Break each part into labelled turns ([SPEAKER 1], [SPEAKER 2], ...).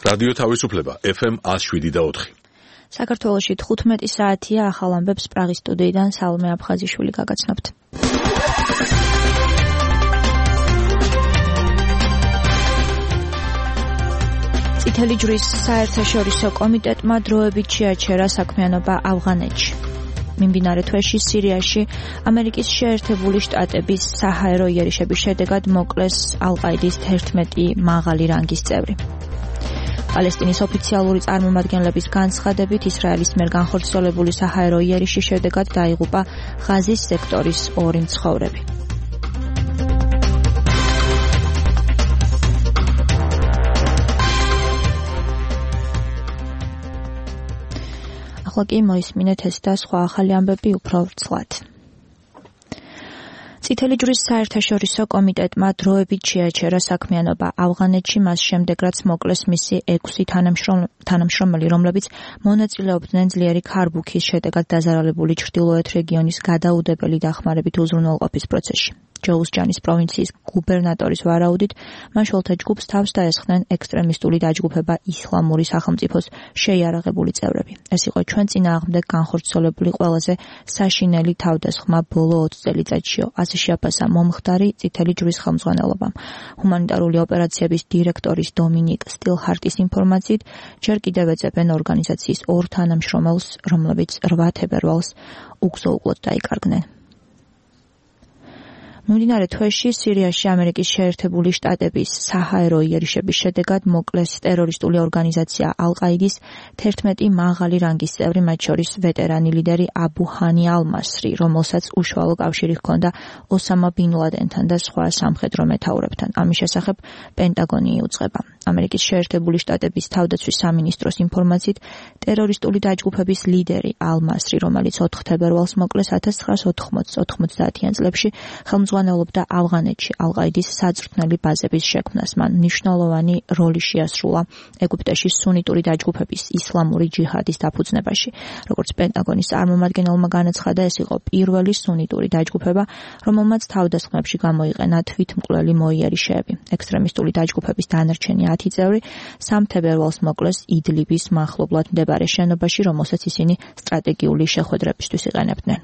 [SPEAKER 1] რადიო თავისუფლება FM 107.4.
[SPEAKER 2] საქართველოში 15 საათია, ახალ ამბებს პრაღის სტუდიიდან სალმე აფხაზიშვილი გაგაცნობთ. წითელი ჯვრის საერთაშორისო კომიტეტმა დროებით შეაჩერა საქმიანობა ავღანეთში. მიმდინარე თვეში სირიაში ამერიკის შეერთებული შტატების საჰაერო იერიშების შედეგად მოკლეს ალ-ყაიდის 11 მაღალი რანგის წევრი. პალესტინის ოფიციალური წარმომადგენლების განცხადებით ისრაელის მიერ განხორციელებული საჰაერო იერიშის შედეგად დაიღუპა ღაზის სექტორის 2 მცხოვრები. ახლა კი მოისმინეთ ეს და სხვა ახალი ამბები უფრო ვრცლად. წითელი ჯვრის საერთაშორისო კომიტეტმა დროებით შეაჩერა საქმიანობა ავღანეთში მას შემდეგ, რაც მოკლეს მისი 6 თანამშრომელი, რომლებიც მონაწილეობდნენ ძლიერი ქარბუქის შედეგად დაზარალებული ჩრდილოეთ რეგიონის გადაუდებელი დახმარებით უზრუნველყოფის პროცესში. ჯოუსჯანის პროვინციის გუბერნატორის ვარაუდით, მაშველთა ჯგუფს თავს დაესხნენ ექსტრემისტული დაჯგუფება ისლამური სახელმწიფოს შეიარაღებული წევრები. ეს იყო ჩვენ წინააღმდეგ განხორციელებული ყველაზე საშინელი თავდასხმა ბოლო 20 წელიწადშიო, ასე შეაფასა მომხდარი წითელი ჯვრის ხელმძღვანელობამ. ჰუმანიტარული ოპერაციების დირექტორის დომინიკ სტილჰარტის ინფორმაციით, ჯერ კიდევ ეძებენ ორგანიზაციის 2 თანამშრომელს, რომლებიც 8 თებერვალს უგზო-უკლოდ დაიკარგნენ. მიმდინარე თვეში სირიაში ამერიკის შეერთებული შტატების საჰაერო იერიშების შედეგად მოკლეს ტერორისტული ორგანიზაცია ალ-ყაიდის 11 მაღალი რანგის წევრი, მათ შორის ვეტერანი ლიდერი აბუ ჰანი ალ-მასრი, რომელსაც უშუალო კავშირი ჰქონდა ოსამა ბინ ლადენთან და სხვა სამხედრო მეთაურებთან. ამის შესახებ პენტაგონი იუწყება. ამერიკის შეერთებული შტატების თავდაცვის სამინისტროს ინფორმაციით, ტერორისტული დაჯგუფების ლიდერი ალ-მასრი, რომელიც 4 თებერვალს მოკლეს 1990-იან წლებში, ხელმძღვანელობდა ავღანეთში ალ-ყაიდის საძრթნელი ბაზების შექმნას. მან მნიშვნელოვანი როლი შეასრულა ეგვიპტეში სუნიტური დაჯგუფების ისლამური ჯიჰადის დაფუძნებაში. როგორც პენტაგონის წარმომადგენელმა განაცხადა, ეს იყო პირველი სუნიტური დაჯგუფება, რომელმაც თავდასხმებში გამოიყენა თვითმკვლელი მოიერიშეები. ექსტრემისტული დაჯგუფების დანარჩენი 10 წევრი 3 თებერვალს მოკლეს იდლიბის მახლობლად მდებარე შენობაში, რომელსაც ისინი სტრატეგიული შეხვედრებისთვის იყენებდნენ.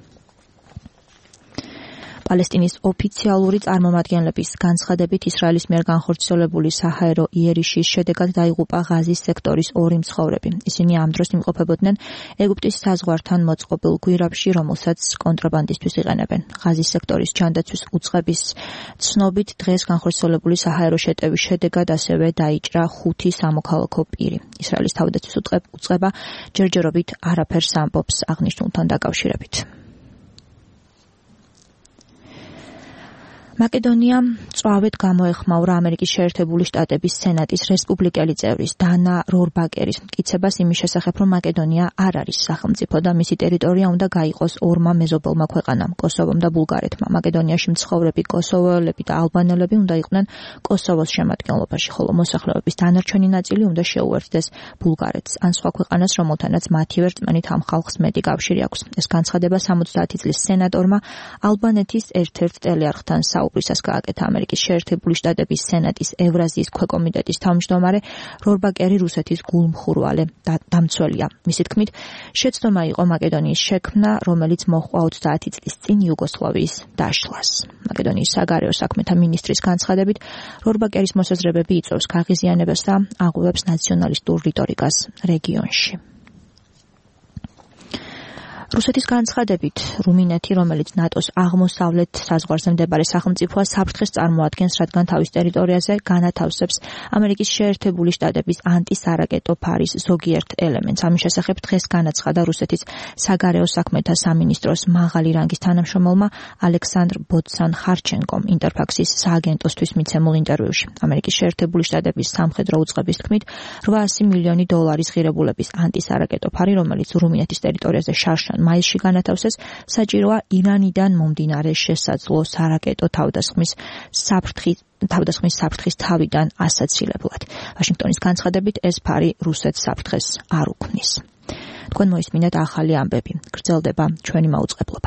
[SPEAKER 2] პალესტინის ოფიციალური წარმომადგენლების განცხადებით, ისრაელის მიერ განხორციელებული საჰაერო იერიშის შედეგად დაიღუპა ღაზის სექტორის 2 მცხოვრები. ისინი ამ დროს იმყოფებოდნენ ეგვიპტის საზღვართან მოწყობილ გვირაბში, რომელსაც კონტრაბანდისთვის იყენებენ. ღაზის სექტორის ჯანდაცვის უწყების ცნობით, დღეს განხორციელებული საჰაერო შეტევის შედეგად ასევე დაიჭრა 5 სამოქალაქო პირი. ისრაელის თავდაცვის უწყება ჯერჯერობით არაფერს ამბობს აღნიშნულთან დაკავშირებით. მაკედონიამ წვავით გამოეხმაურა ამერიკის შეერთებული შტატების სენატის რესპუბლიკელი წევრის დანა რორბაკერის მტკიცებას იმის შესახებ, რომ მაკედონია არ არის სახელმწიფო და მისი ტერიტორია უნდა გაიყოს 2 მეზობელმა ქვეყანამ, კოსოვომ და ბულგარეთმა. მაკედონიაში მცხოვრები კოსოვოელები და ალბანელები უნდა იყვნენ კოსოვოს შემადგენლობაში, ხოლო მოსახლეობის დანარჩენი ნაწილი უნდა შეუერთდეს ბულგარეთს ან სხვა ქვეყანას, რომელთანაც მათივე რწმენით ამ ხალხს მეტი კავშირი აქვს. ეს განცხადება 70 წლის სენატორმა ალბანეთის ერთ-ერთ ტელეარხთან საუბრისას გააკეთა ამერიკის შეერთებული შტატების სენატის ევრაზიის ქვეკომიტეტის თავმჯდომარე რორბაკერი რუსეთის გულმხურვალე და დამცველია. მისი თქმით, შეცდომა იყო მაკედონიის შექმნა, რომელიც მოჰყვა 30 წლის წინ იუგოსლავიის დაშლას. მაკედონიის საგარეო საქმეთა მინისტრის განცხადებით, რორბაკერის მოსაზრებები იწვევს გაღიზიანებას და აღვივებს ნაციონალისტურ რიტორიკას რეგიონში. რუსეთის განცხადებით, რუმინეთი, რომელიც ნატოს აღმოსავლეთ საზღვარზე მდებარე სახელმწიფოა, საფრთხეს წარმოადგენს, რადგან თავის ტერიტორიაზე განათავსებს ამერიკის შეერთებული შტატების ანტისარაკეტო ფარის ზოგიერთ ელემენტს. ამის შესახებ დღეს განაცხადა რუსეთის საგარეო საქმეთა სამინისტროს მაღალი რანგის თანამშრომელმა ალექსანდრ ბოცან-ხარჩენკომ ინტერფაქსის სააგენტოსთვის მიცემულ ინტერვიუში. ამერიკის შეერთებული შტატების სამხედრო უწყების თქმით, $800 მილიონი ღირებულების ანტისარაკეტო ფარი, რომელიც რუმინეთის ტერიტორიაზე შარშან მაისში განათავსეს, საჭიროა ირანიდან მომდინარე შესაძლო სარაკეტო თავდასხმის საფრთხის თავიდან ასაცილებლად. ვაშინგტონის განცხადებით, ეს ფარი რუსეთს საფრთხეს არ უქმნის. თქვენ მოისმინეთ ახალი ამბები. გრძელდება ჩვენი მაუწყებლობა.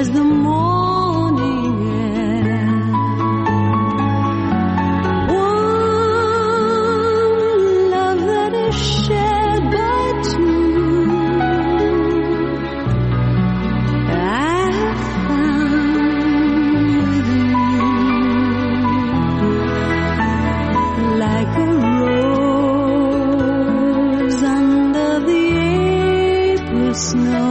[SPEAKER 3] as the morning air. One love that is shared by two. I have found you like a rose under the April snow.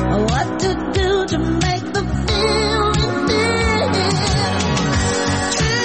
[SPEAKER 4] To make the feeling feel.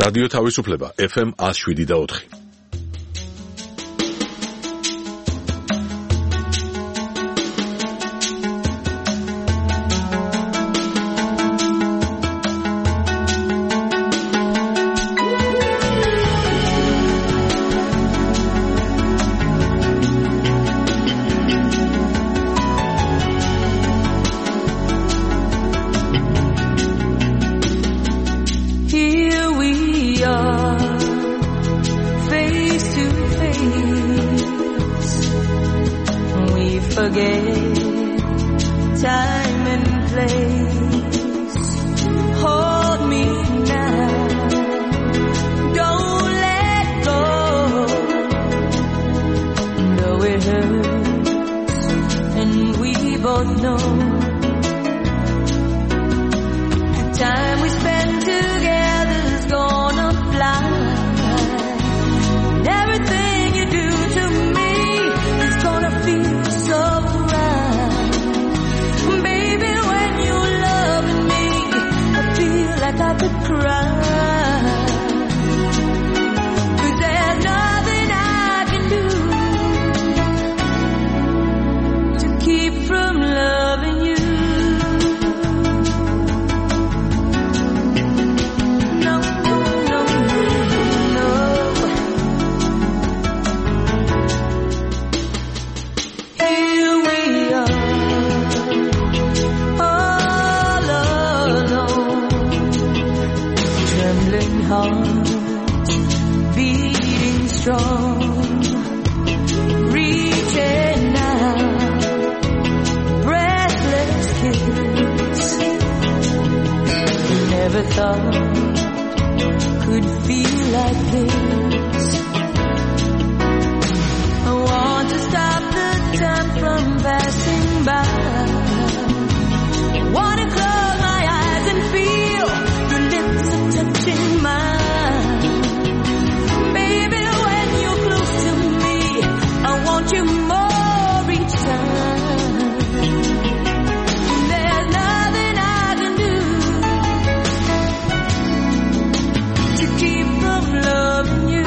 [SPEAKER 1] რადიო თავისუფლება FM 107.4.
[SPEAKER 3] Keep from loving you.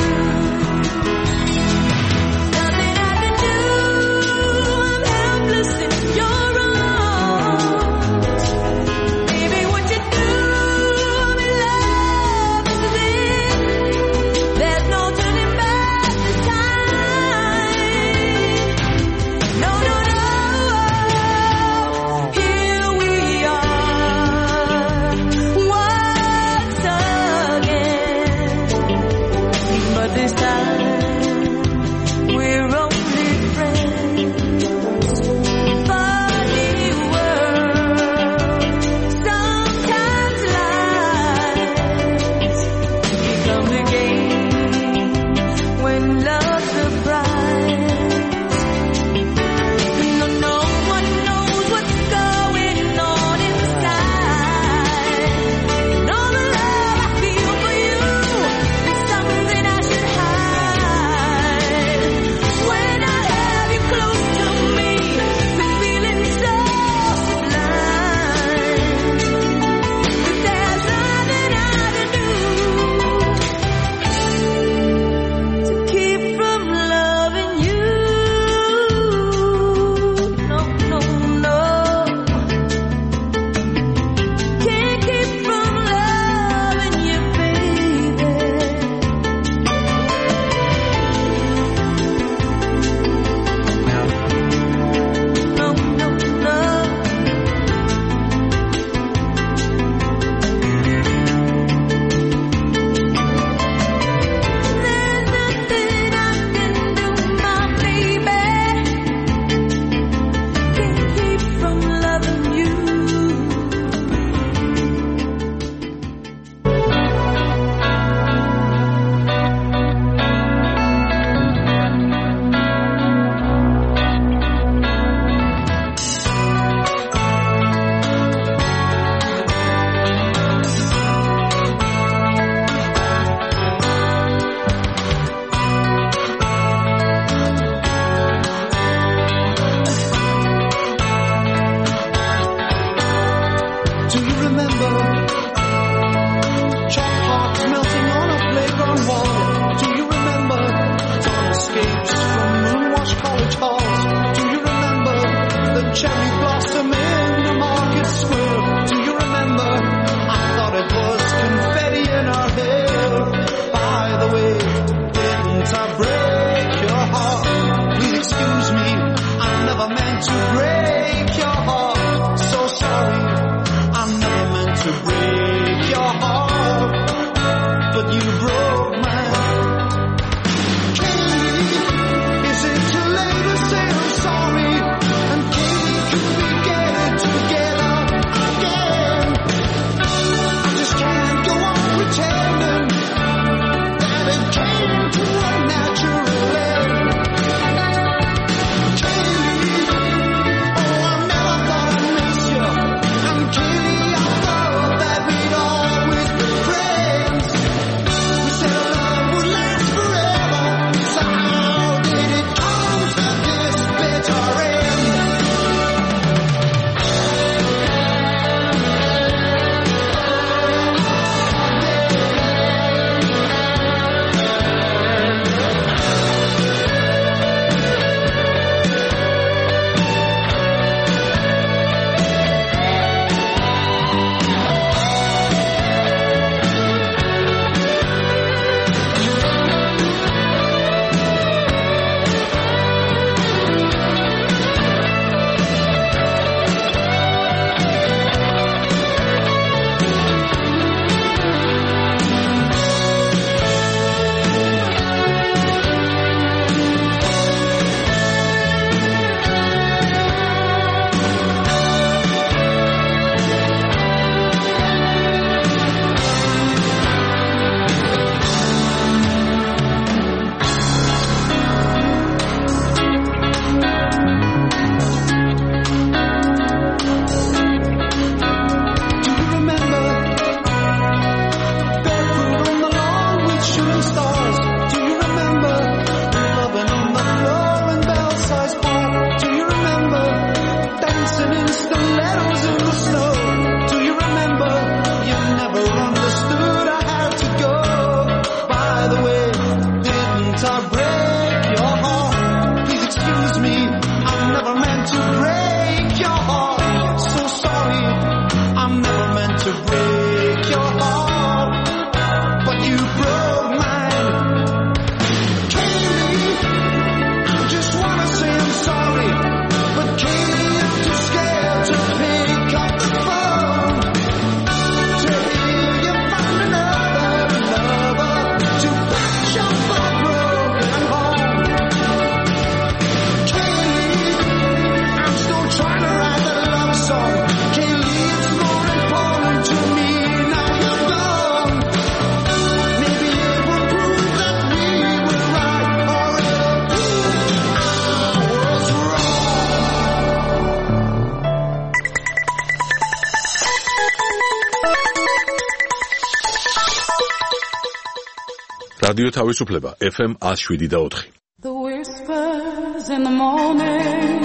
[SPEAKER 1] რადიო თავისუფლება FM 107.4.
[SPEAKER 3] The whispers in the morning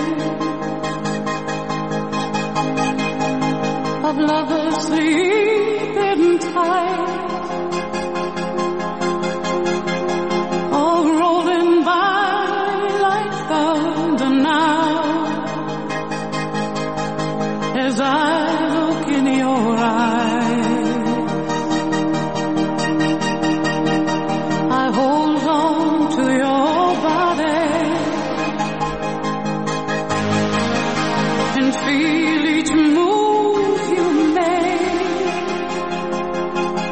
[SPEAKER 3] of lovers sleeping tight, all rolling by like thunder now, as I look in your eyes. I hold on to your body and feel each move you make.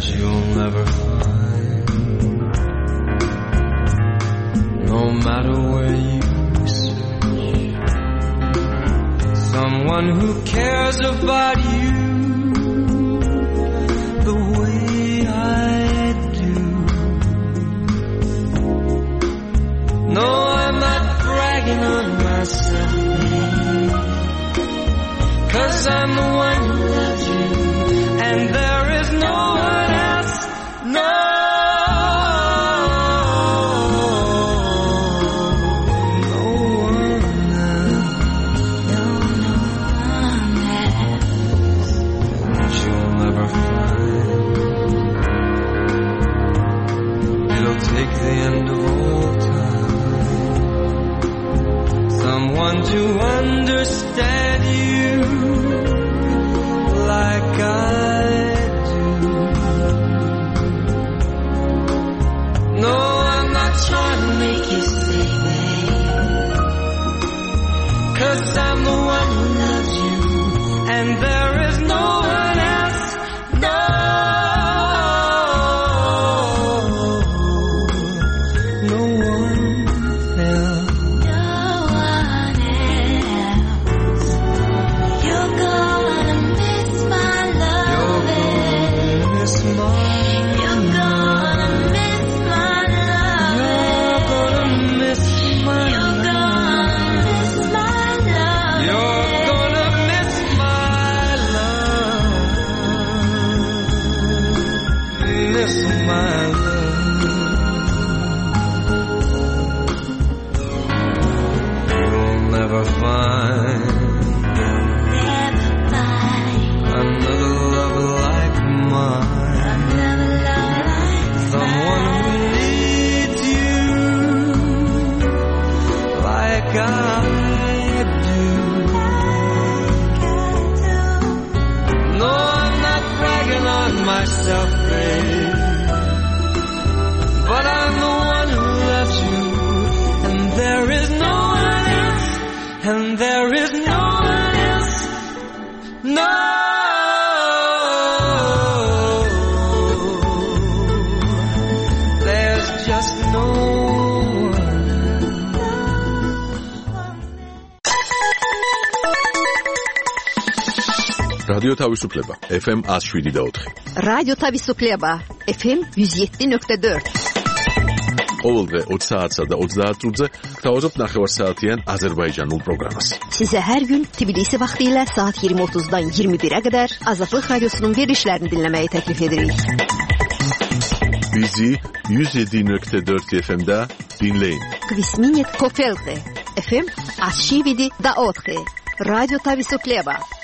[SPEAKER 4] you'll never find. No matter where you search, someone who cares about you the way I do. No, I'm not bragging on myself, cause I'm the one who loves you, and there is no one else, no. Take the end of all time, someone to understand you like I do. No, I'm not trying to make you stay, babe, cause I'm the one who loves you, and there is no one else, no. Myself, babe, but I'm the one who loves you, and there is no one else, and there is no one else, no. There's just no
[SPEAKER 1] რადიო თავისუფლება FM 107.4.
[SPEAKER 5] რადიო თავისუფლება FM 107.4.
[SPEAKER 1] ყოველდღე 20 საათსა და 30 წუთზე გთავაზობთ ნახევარსაათიან აზერბაიჯანულ პროგრამას.
[SPEAKER 5] Sizə hər gün Tbilisi vaxtı ilə saat 20:30-dan 21-ə qədər Azadlıq Radiosunun verilişlərini dinləməyi təklif edirik.
[SPEAKER 1] Bizi 107.4 FM-də dinləyin.
[SPEAKER 5] Kvisminit Kofelte FM 107.4. Radyo Tavisupleba